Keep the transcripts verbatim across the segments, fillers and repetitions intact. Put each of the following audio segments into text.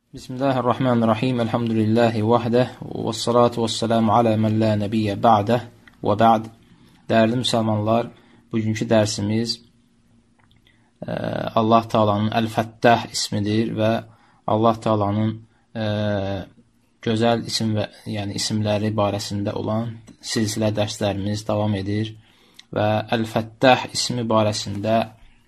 Bismillahirrahmanirrahim. Elhamdülillahi vahdə və salatu və selamu alə mən la nəbiyyə ba'də və ba'd. Dəyərli müsəlmanlar, bugünkü dərsimiz e, Allah Taala'nın Əl-Fəttah ismidir və Allah Taala'nın e, gözəl isim və yəni isimləri barəsində olan silsilə dərslərimiz davam edir və Əl-Fəttah ismi barəsində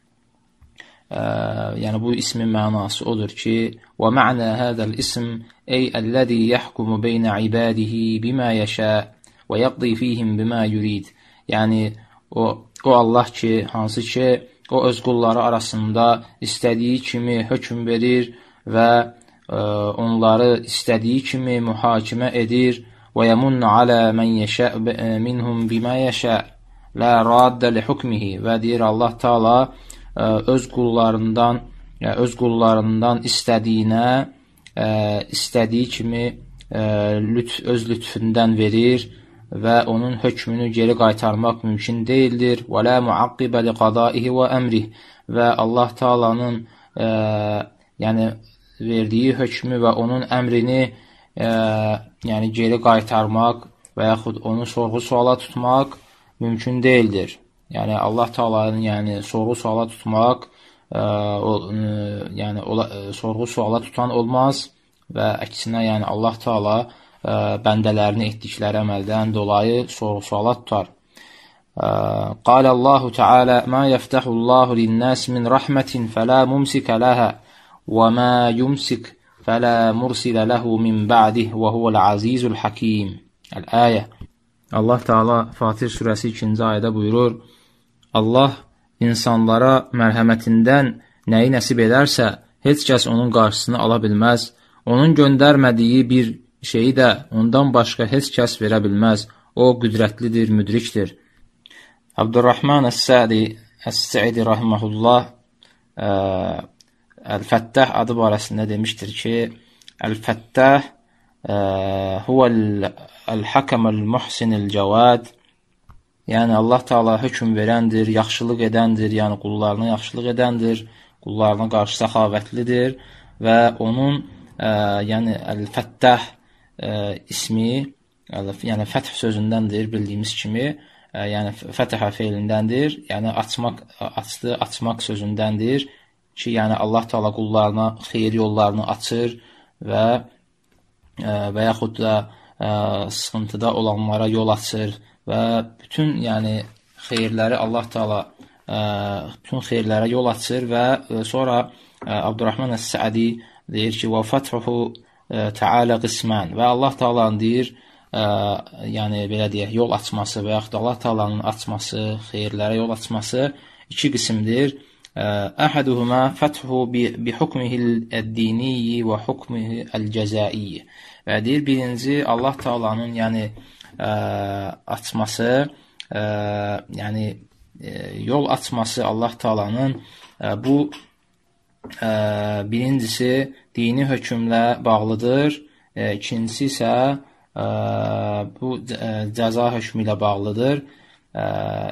Ə, yəni bu ismin mənası odur ki, və mə'nə hədəl ism ey əlləzi yəhkumu beynə ibadihi bimə yəşə və yaqdi fihim bimə yurid. Yəni o, o Allah ki, hansı ki, o öz qulları arasında istədiyi kimi hökm verir və ə, onları istədiyi kimi mühakimə edir və yəmunnu alə mən yəşə minhum bimə yəşə lə raddə li hukmihi və deyir Allah Taala öz qullarından öz qullarından istədiyinə istədiyi kimi lütf öz lütfündən verir və onun hökmünü geri qaytarmaq mümkün deyildir. Və la muaqqiba li qadaihi və əmrih və Allah Taala'nın yəni verdiyi hökmü və onun əmrini yəni geri qaytarmaq və yaxud onu sorğu-suala tutmaq mümkün deyildir. Yəni Allah Taala'nın yəni sorğu-suala tutmaq, ə, o, ə, yəni ola, ə, sorğu-suala tutan olmaz və əksinə yəni Allah Taala ə, bəndələrini etdikləri əməldən dolayı sorğu-suala tutar. Qala Allahu Teala: "Ma yeftahu'Allahu lin-nas min rahmetin fala mumsika laha və ma yumsik fala mursila lahu min ba'dihi və huvel-azizul hakim." Əl-ayə. Allah Taala Fatir surəsi ikinci ayədə buyurur: Allah insanlara mərhəmətindən nəyi nəsib edərsə, heç kəs onun qarşısını ala bilməz. Onun göndərmədiyi bir şeyi də ondan başqa heç kəs verə bilməz. O qüdrətlidir, müdrikdir. Abdurrahman Əs-Sədi Əs-Səidi rahimehullah Əl-Fəttah adı barəsində demişdir ki, Əl-Fəttah huvəl-hakəməl-muhsinil-cəvad. Yəni Allah Taala hökm verəndir, yaxşılıq edəndir, yəni qullarına yaxşılıq edəndir, qullarına qarşı səxavətlidir və onun ə, yəni Əl-Fəttah ə, ismi, yəni fəth sözündəndir, bildiyimiz kimi, ə, yəni fətəhə feilindəndir, yəni açmaq, açdı, açmaq sözündəndir ki, yəni Allah Taala qullarına xeyir yollarını açır və ə, və yaxud da ə, sıxıntıda olanlara yol açır və bütün yəni xeyirləri Allah Taala bütün xeyirlərə yol açır və sonra Abdurrahman Əs-Sədi deyir ki, "Və fəthuhu Teala qisman." Və Allah Taala'nın deyir, yəni belə deyək, yol açması və yaxud Allah Taala'nın açması, xeyirlərə yol açması iki qismdir. Əhaduhuma fəthuhu bi hukmihi'd-dini və hukmihi'l-cəzai. Və deyir, birinci Allah Taala'nın yəni Ə, açması, ə, yəni ə, yol açması Allah Taala'nın bu ə, birincisi dini hökmlə bağlıdır, ə, ikincisi isə ə, bu ə, cəza hökmü ilə bağlıdır. Ə,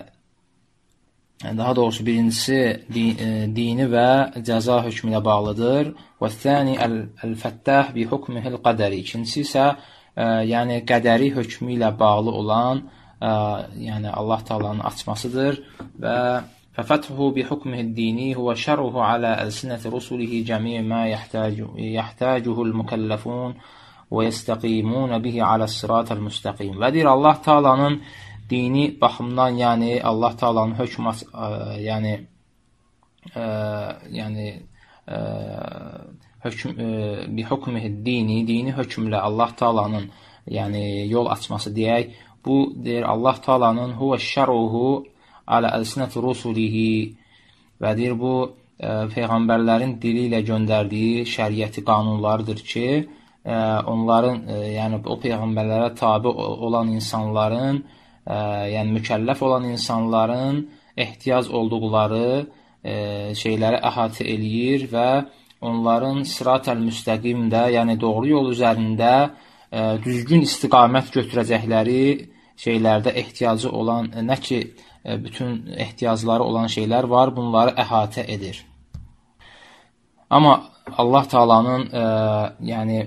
daha doğrusu birincisi di, ə, dini və cəza hökmü ilə bağlıdır. Və thani el-fəttah bi hukmihil qədəri. İkincisi isə Ə, yəni qədəri hökmü ilə bağlı olan ə, yəni Allah Taala'nın açmasıdır və fəfəthu bi hukmihi'd-dini huwa şərruhu alə əlsinəti rusulihi cəmi' ma yəhtacuhul mükəlləfun və yəstəqimun bihi aləs-sıratal müstəqim. Və deyir Allah Taala'nın dini baxımdan, yəni Allah Taala'nın hökm ə, yəni ə, yəni ə, hökm bi hukmihi'd-dini, dini hökmlə Allah Taala'nın yəni yol açması deyək. Bu deyir Allah Taala'nın huveş-şerruhu alə əlsinəti rusulihi və deyir bu ə, peyğəmbərlərin dili ilə göndərdiyi şəriəti qanunlarıdır ki, ə, onların ə, yəni o peyğəmbərlərə tabe olan insanların, ə, yəni mükəlləf olan insanların ehtiyac olduqları ə, şeyləri əhatə eləyir və onların sırat-əl müstəqimdə, yəni doğru yol üzərində ə, düzgün istiqamət götürəcəkləri şeylərdə ehtiyacı olan, nə ki, ə, bütün ehtiyacları olan şeylər var, bunları əhatə edir. Amma Allah Taala'nın e, yəni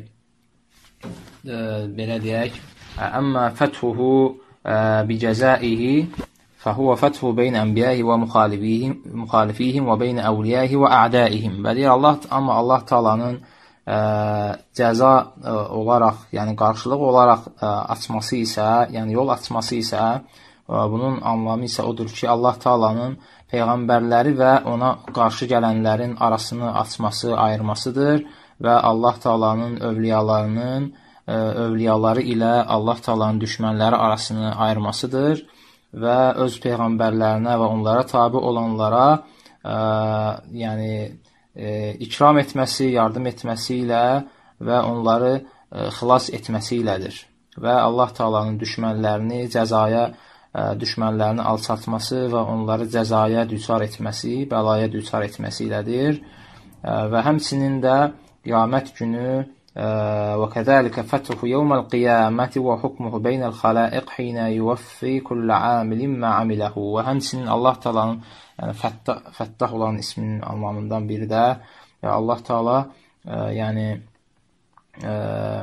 e, belə deyək, əmmə fəthuhu e, bi cəzaihi fəhuvə fəthu beyn ənbiyəhi və müxalifihim, müxalifihim və beyn əvliyahi və a'daihim. Və deyir Allah, amma Allah Taala'nın e, cəza e, olaraq, yəni qarşılıq olaraq e, açması isə, yəni yol açması isə, e, bunun anlamı isə odur ki, Allah Taala'nın peyğəmbərləri və ona qarşı gələnlərin arasını açması, ayırmasıdır və Allah Taala'nın övliyalarının e, övliyaları ilə Allah Taala'nın düşmənləri arasını ayırmasıdır və öz peyğəmbərlərinə və onlara tabi olanlara e, yəni e, ikram etməsi, yardım etməsi ilə və onları e, xilas etməsi ilədir. Və Allah Taala'nın düşmənlərini cəzaya düşmənlərini alçaltması və onları cəzaya düçar etməsi, bəlaya düçar etməsi ilədir. Və həmçinin də qiyamət günü və kədəlikə fəthuhu yevməl qiyaməti və hukmuhu beynəl xalaiq hinə yuvaffi kullə amilin mə amiləhu. Və həmçinin Allah Taala'nın yəni fəttah, fəttah olan isminin anlamından biri də Allah Taala yəni e,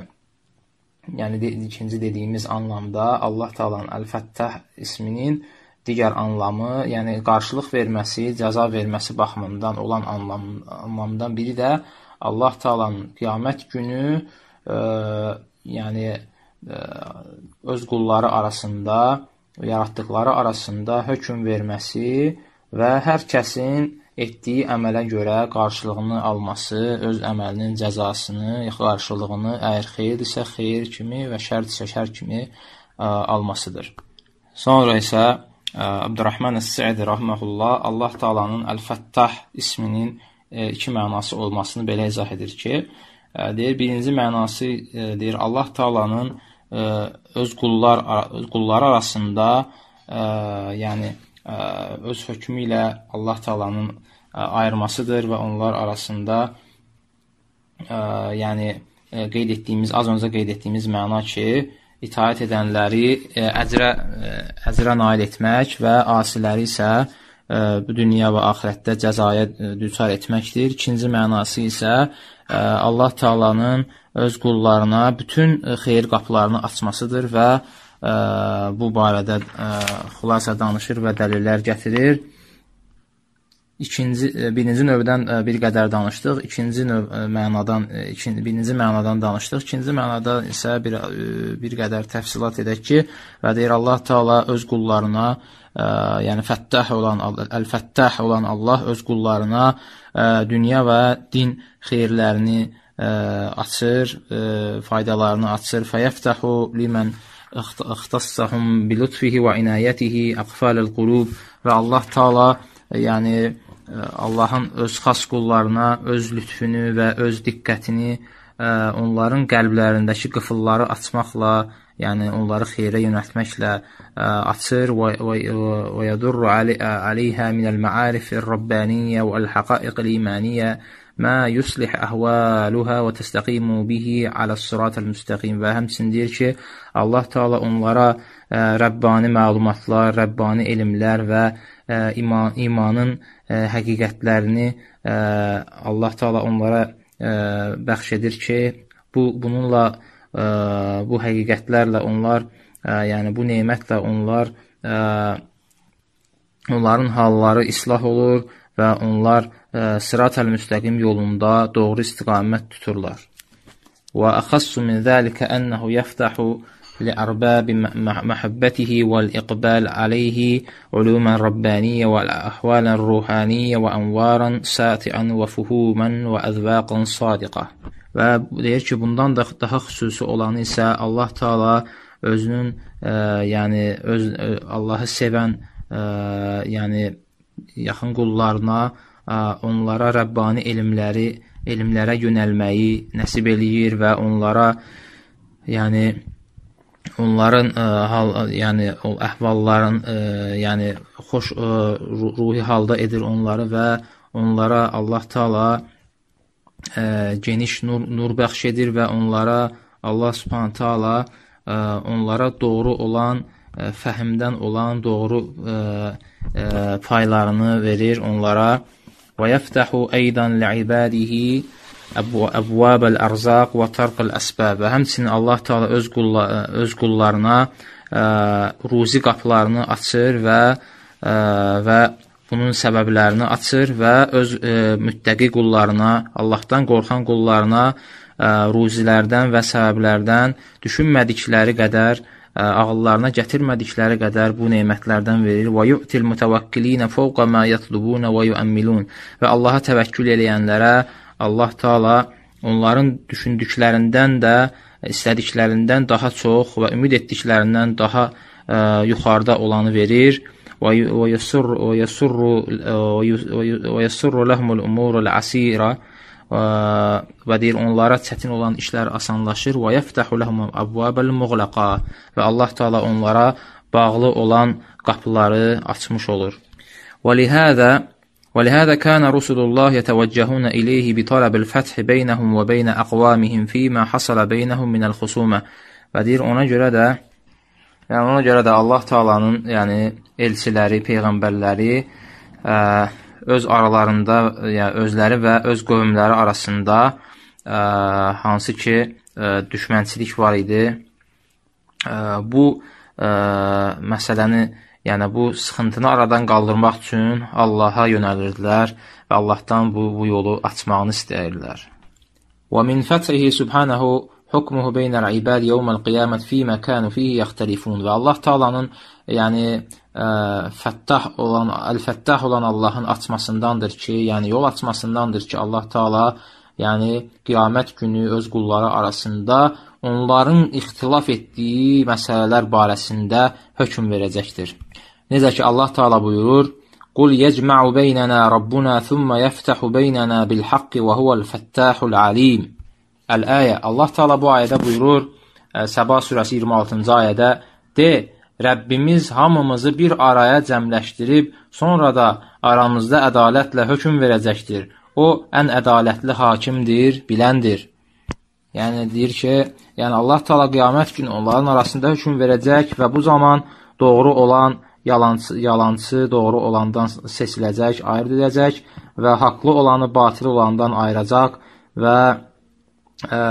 yəni de, ikinci dediyimiz anlamda Allah Taala'nın Əl-Fəttah isminin digər anlamı, yəni qarşılıq verməsi, cəza verməsi baxımından olan anlam, anlamdan biri də Allah Taala'nın qiyamət günü e, yəni e, öz qulları arasında, yaratdıqları arasında hökm verməsi və hər kəsin etdiyi əmələ görə qarşılığını alması, öz əməlinin cəzasını, qarşılığını əgər xeyirdirsə xeyir kimi və şərdirsə şər kimi ə, almasıdır. Sonra isə Abdurrahman Es-Sə'di rahmehullah Allah Taala'nın Əl-Fəttah isminin ə, iki mənası olmasını belə izah edir ki, ə, deyir birinci mənası ə, deyir Allah Taala'nın ə, öz qullar öz qulları arasında ə, yəni ə, öz hökmü ilə Allah Taala'nın ayırmasıdır və onlar arasında ə, yəni ə, qeyd etdiyimiz, az öncə qeyd etdiyimiz məna ki, itaət edənləri ə, əcrə, ə, əcrə nail etmək və asiləri isə ə, bu dünya və axirətdə cəzaya düçar etməkdir. İkinci mənası isə ə, Allah Taala'nın öz qullarına bütün xeyir qapılarını açmasıdır və ə, bu barədə ə, xülasə danışır və dəlillər gətirir. İkinci, birinci növdən bir qədər danışdıq, ikinci növ mənadan, ikinci, birinci mənadan danışdıq, ikinci mənada isə bir, bir qədər təfsilat edək ki, və deyir Allah Taala öz qullarına, ə, yəni Fəttah olan, Əl-Fəttah olan Allah öz qullarına ə, dünya və din xeyirlərini ə, açır, ə, faydalarını açır. Fəyəftəhu limən ixtassahum bilutfihi və inayətihi əqfələl qulub və Allah Taala yəni Allahın öz xas qullarına öz lütfünü və öz diqqətini onların qəlblərindəki qıfılları açmaqla, yəni onları xeyrə yönəltməklə açır və yadurru aleyhə minəl məarifir rabbaniyyə və əl-haqaiqil imaniyyə mə yuslih əhvaluhə və təstəqimu bihi aləs-sıratəl müstəqim. Və həmçinin deyir ki, Allah Taala onlara Rəbbani məlumatlar, Rəbbani elmlər və iman, imanın həqiqətlərini Allah Taala onlara bəxş edir ki, bu bununla bu həqiqətlərlə onlar, yəni bu nemətlə onlar onların halları islah olur və onlar sırat-əl müstəqim yolunda doğru istiqamət tuturlar. Və əxassu min zəlikə ənəhu yəftəhu لأرباب محبته والإقبال عليه علوما ربانية والأحوالا روحانية وأنوارا ساطعا وفهوما وأذواقا صادقة. Və deyir ki, bundan da daha xüsusi olanı isə Allah Taala özünün ə, yəni öz ə, Allahı sevən ə, yəni yaxın qullarına ə, onlara Rəbbani elmləri, elmlərə yönəlməyi nəsib eləyir və onlara yəni onların ə, hal, yəni o əhvalların ə, yəni xoş ə, ruhi halda edir onları və onlara Allah Taala ə, geniş nur, nur bəxş edir və onlara Allah Subhanahu Taala ə, onlara doğru olan ə, fəhmdən olan doğru ə, ə, paylarını verir onlara. Və yəftəhu eydan li'ibadihi əbvəbəl ərzaq və tərqəl əsbəb və həmçinin Allah Teala öz, qulla, öz qullarına ə, ruzi qapılarını açır və ə, və bunun səbəblərini açır və öz ə, müttəqi qullarına, Allahdan qorxan qullarına ə, ruzilərdən və səbəblərdən düşünmədikləri qədər, ə, ağıllarına gətirmədikləri qədər bu nemətlərdən verir. Və yu'til mutavakkilinə fawqa ma yatlubuna və yu'ammilun. Və Allaha təvəkkül eləyənlərə Allah Teala onların düşündüklərindən də, istədiklərindən daha çox və ümid etdiklərindən daha ə, yuxarıda olanı verir. Və yəsurru ləhmul umurul asira və deyir, onlara çətin olan işlər asanlaşır. Və yəftəhu ləhmul əbvəbəl muğləqa və Allah Teala onlara bağlı olan qapıları açmış olur. Və lihədə ولهذا كان رسل الله يتوجهون إليه بطلب الفتح بينهم وبين أقوامهم فيما حصل بينهم من الخصومة. Və deyir, ona görə də yəni ona görə də Allah Taala'nın yəni elçiləri, peyğəmbərləri ə, öz aralarında, yəni özləri və öz qövmləri arasında ə, hansı ki ə, düşmənçilik var idi. Ə, bu ə, məsələni, yəni bu sıxıntını aradan qaldırmaq üçün Allaha yönəlirdilər və Allahdan bu, bu yolu açmağını istəyirlər. Və min fəthihi subhanahu hukmuhu beynəl ibad yevməl qiyamət fīmə kənu fihi yaxtəlifun. Və Allah Taala'nın yəni ə, fəttah olan, əl-fəttah olan Allahın açmasındandır ki, yəni yol açmasındandır ki, Allah Taala yəni qiyamət günü öz qulları arasında onların ixtilaf etdiyi məsələlər barəsində hökm verəcəkdir. Necə ki Allah Taala buyurur: "Qul yecma'u beynana rabbuna thumma yeftahu beynana bil haqqi və huvel fettahul alim." Əl-ayə. Allah Taala bu ayədə buyurur, Səba surəsi iyirmi altıncı ayədə: "De, Rəbbimiz hamımızı bir araya cəmləşdirib, sonra da aramızda ədalətlə hökm verəcəkdir. O ən ədalətli hakimdir, biləndir." Yəni deyir ki, yəni Allah Taala qiyamət günü onların arasında hökm verəcək və bu zaman doğru olan yalancı, yalancı doğru olandan seçiləcək, ayırd edəcək və haqlı olanı batil olandan ayıracaq və ə,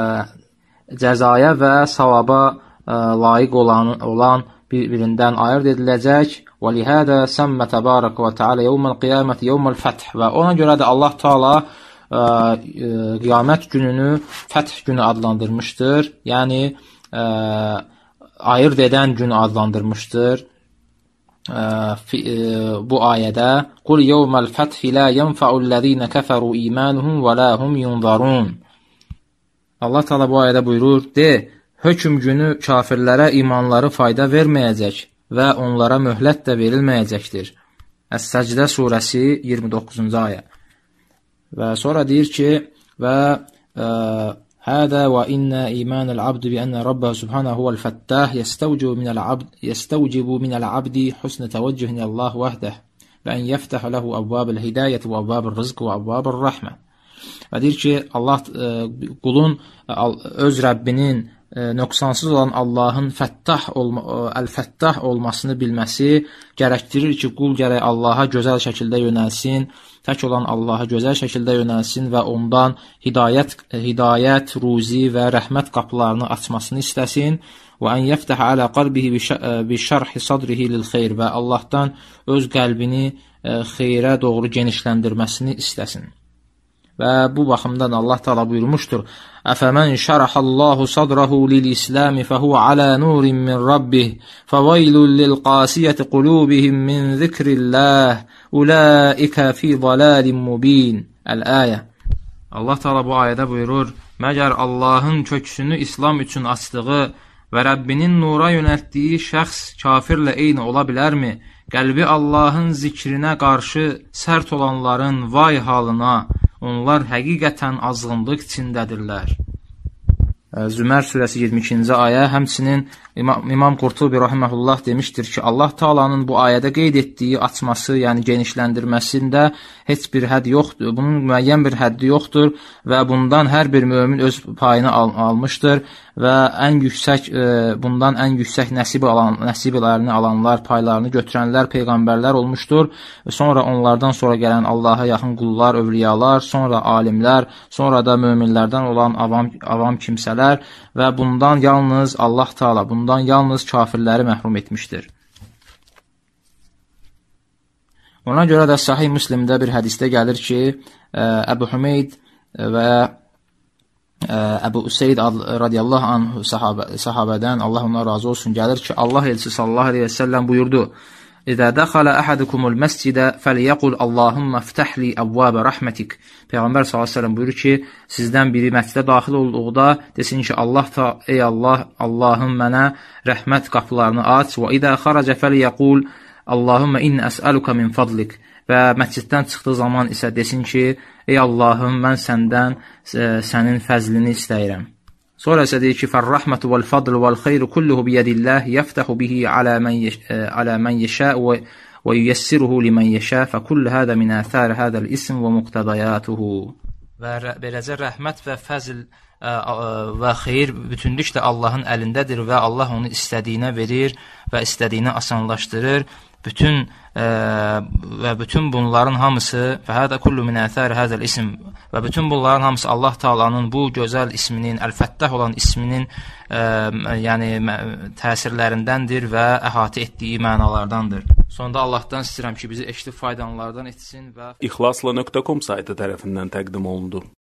cəzaya və savaba ə, layiq olan, olan bir-birindən ayırd ediləcək. Və lihədə səmmə təbarək və teala yevməl qiyamət yevməl fəth. Və ona görə də Allah Taala ə, ə, qiyamət gününü fəth günü adlandırmışdır. Yəni ə, ayırd edən gün adlandırmışdır. Ə, fi, ə, bu ayədə Qul yevməl fəthi la yenfa'ullezine kəfəru imanuhum və la hum yunzarun. Allah Taala bu ayədə buyurur: De, hökm günü kafirlərə imanları fayda verməyəcək və onlara möhlət də verilməyəcəkdir. Əs-Səcdə surəsi iyirmi doqquzuncu ayə. Və sonra deyir ki, və hədə və innə imanəl abd bi ənə Rabbə subhanahu vəl-fəttah yəstəvcibu minəl-abd yəstəvcibu minəl-abdi husnə təvəccühni Allah vəhdə və ən yəftəhə ləhu əvvəbəl hidayət və əvvəbəl rızq və əvvəbəl rəhmə. Və deyir ki, Allah qulun öz Rəbbinin nöqsansız olan Allahın fəttah olma, əl-fəttah olmasını bilməsi gərəkdirir ki, qul gərək Allaha gözəl şəkildə yönəlsin, tək olan Allaha gözəl şəkildə yönəlsin və ondan hidayət, hidayət, ruzi və rəhmət qapılarını açmasını istəsin. Və ən yəftəhə alə qalbihi bi şərhi sadrihi lil xeyr və Allahdan öz qəlbini xeyrə doğru genişləndirməsini istəsin. Və bu baxımdan Allah Taala buyurmuşdur: "Əfəmən şərəhallahu sadrahu lil-İslam fəhuve alə nurin min rabbih, fəveylun lil-qasiyeti qulubihim min zikrillah, ulaika fi dalalin mubin." Əl-ayə. Allah Taala bu ayədə buyurur: "Məgər Allahın köksünü İslam üçün açdığı və Rəbbinin nura yönəltdiyi şəxs kafirlə eyni ola bilərmi? Qəlbi Allahın zikrinə qarşı sərt olanların vay halına, onlar həqiqətən azğınlıq içindədirlər." Zümər surəsi iyirmi ikinci ayə. Həmçinin İmam, İmam Qurtubi rahimehullah demişdir ki, Allah Taala'nın bu ayədə qeyd etdiyi açması, yəni genişləndirməsində heç bir hədd yoxdur. Bunun müəyyən bir həddi yoxdur və bundan hər bir mömin öz payını al almışdır və ən yüksək e, bundan ən yüksək nəsib alan nəsiblərini alanlar, paylarını götürənlər peyğəmbərlər olmuşdur. Sonra onlardan sonra gələn Allaha yaxın qullar, övliyalar, sonra alimlər, sonra da möminlərdən olan avam avam kimsələr və bundan yalnız Allah Taala, bundan yalnız kafirləri məhrum etmişdir. Ona görə də Sahih Müslimdə bir hədisdə gəlir ki, Əbu Hümeyd və Əbu Üseyd radiyallahu anh sahabə, sahabədən, Allah ondan razı olsun, gəlir ki, Allah elçisi sallallahu aleyhi və səlləm buyurdu: İzə dəxalə əhədukumul məscidə fəliyəqul Allahumma ftəhli əvvəbə rəhmətik. Peyğəmbər sallallahu aleyhi və səlləm buyurur ki, sizdən biri məscidə daxil olduğuda desin ki, Allah ta, ey Allah, Allahım mənə rəhmət qapılarını aç. Və idə xaracə fəliyəqul Allahumma inni əsəluka min fadlik. Və məsciddən çıxdığı zaman isə desin ki, ey Allahım, mən səndən ə, sənin fəzlini istəyirəm. Sonra isə deyir ki, fər-rəhmətu vəl-fadlu vəl-xeyru kulluhu biyədillah yəftəhu bihi alə mən yeşə və yüyəssiruhu limən yeşə fəkullu hədə min əthər hədəl ism və muqtədayatuhu. Və beləcə rəhmət və fəzl və xeyir bütünlüklə Allahın əlindədir və Allah onu istədiyinə verir və istədiyini asanlaşdırır. Bütün ə, və bütün bunların hamısı və hədə kullu min əthər hədəl ism və bütün bunların hamısı Allah Taala'nın bu gözəl isminin, Əl-Fəttah olan isminin ə, yəni təsirlərindəndir və əhatə etdiyi mənalardandır. Sonda Allahdan istəyirəm ki, bizi eşidib faydalananlardan etsin və İxlasla nöqtə com saytı tərəfindən təqdim olundu.